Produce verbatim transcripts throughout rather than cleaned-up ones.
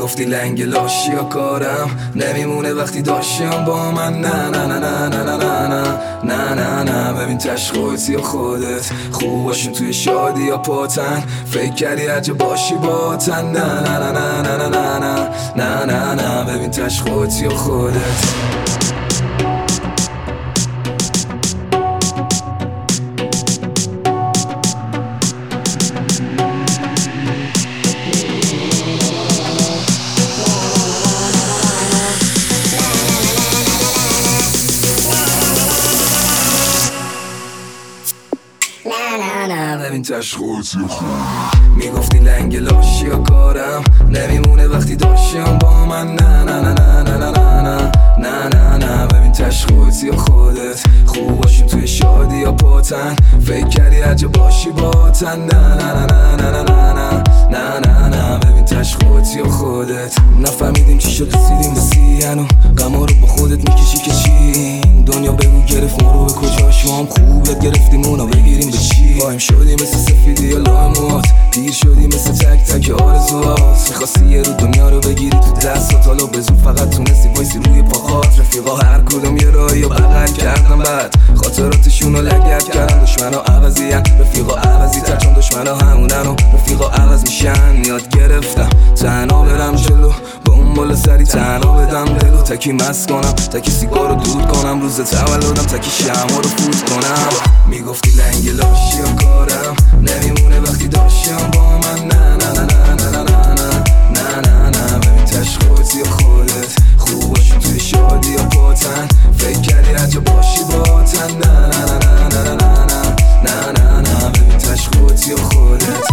میگفتی لنگ لاشی یا کارم نمیمونه وقتی داشتیم با من. نه نه نه نه نه نه نه نه نه نه ببین تش خودت یا خودت خوب باشیم توی شادی یا پاتن فکر کردی عجب باشی باتن. نه نه نه نه نه نه نه نه نه نه ببین تش خودت یا خودت. ببین تش خودت یا خودت. میگفتی لنگ لاشی یا کارم نمیمونه وقتی داشتیم با من. نه نه نه نه نه نه نه نه نه نه ببین تش خودت یا خودت خوب باشیم توی شادی یا پاتن فکر کردی عجب باشی باتن. نه نه نه نه نه نه نه نه نه نه ببین تش خودت یا خودت. نفهمیدیم چی شد رسیدیم به سیانو غما رو با خودت میکشی که چی دنیا بگو گرفت ما رو به کجاش ما هم خوب یاد گرفتیم اونا بگیریم به چی. قایم شدیم مثل سفیدی یا لایموات پیر شدیم مثل تک تک آرزوات میخواستی یه رو دنیا رو بگیری تو دستات حالا به زور فقط تونستی وایسی روی پاهات. رفیقا هر کدوم یه راهی رو بغل کردن بعد خاطراتشون رو لگد کردن. دشمنا عوضی هن رفیقا عوضی تر چون دشمنا همونن و رفیقا عوض میشن. یاد گرفتم تنها برم جلو با اون بالا سری تنها بدم دلو تکی مست کنم تکی سیگار رو دود کنم روز تولدم تکی شمع رو فوت کنم. میگفتی لنگ لاشی یا کارم نمیمونه وقتی داشتیم با من. نه نه نه نه نه نه نه نه نه ببین تش خودت یا خودت خوب باشیم توی شادی یا پاتن فکر کردی عجب باشی باتن. نه نه نه نه نه نه نه نه نه ببین تش خودت یا خودت.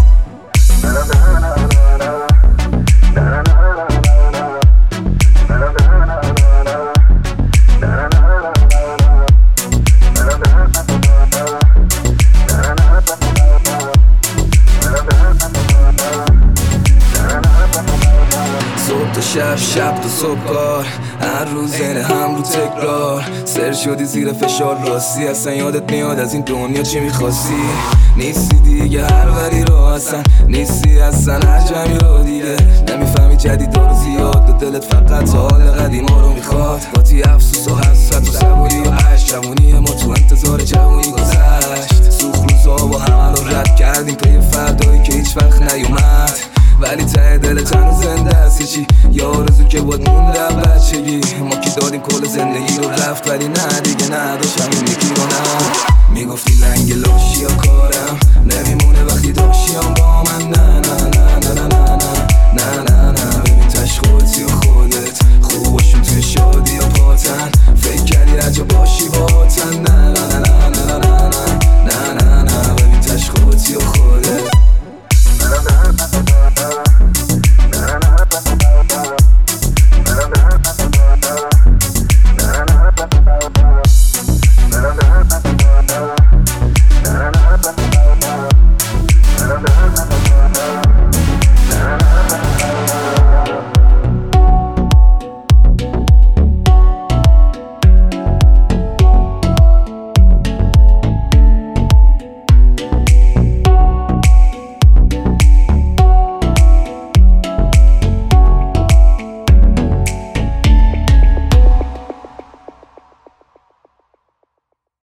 شب شب تو صبح کار هر روز این هم رو تکرار سر شدی زیر فشار راستی اصلا یادت میاد از این دنیا چی میخواستی. نیستی دیگه هر وری رو اصلا نیستی اصلا عجمی رو دیگه نمیفهمی جدید رو زیاد و دلت فقط حال قدیما رو میخواد. باتی افسوس و حسرت و صبوری و عشق جوونی ما تو انتظار جوونی گذشت. سوخ روزا با همه رو رد کردیم پی فردایی که هیچ وقت نیومد ولی ته دلت هنوز زنده است چی یا آرزو که بود مونده بچگی. ما که دادیم کل زندگی رو رفت ولی نه دیگه نداشت همین یکی رو. نه میگفتی لنگ لاشی یا کارم نمیمونه وقتی داشتیم با من. نه نه نه نه نه